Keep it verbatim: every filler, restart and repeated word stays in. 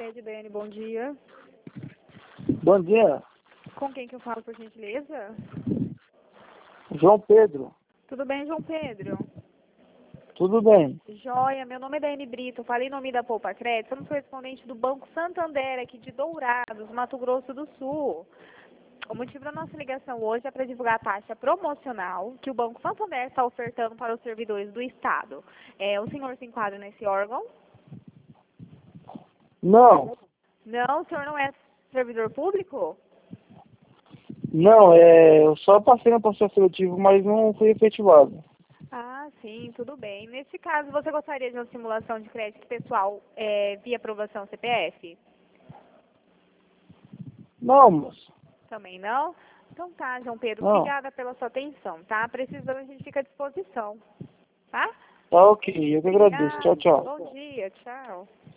Sicredi, Daiane, bom dia. Bom dia, Com quem que eu falo, por gentileza? João Pedro. Tudo bem, João Pedro? Tudo bem? Joia, meu nome é Daiane Brito, eu falei em nome da Poupa Crédito, somos correspondente do Banco Santander, aqui de Dourados, Mato Grosso do Sul. O motivo da nossa ligação hoje é para divulgar a taxa promocional que o Banco Santander está ofertando para os servidores do Estado. É, o senhor se enquadra nesse órgão? Não, Não, o senhor não é servidor público? não, é, eu só passei no processo seletivo, mas não fui efetivado. Ah, sim, tudo bem. Nesse caso, você gostaria de uma simulação de crédito pessoal é, via aprovação C P F? Não, moço, Também não? Então tá, João Pedro, não. obrigada pela sua atenção, tá? Precisando, a gente fica à disposição, tá? Tá ok, eu que agradeço. Tchau, Obrigada, tchau. bom dia, tchau.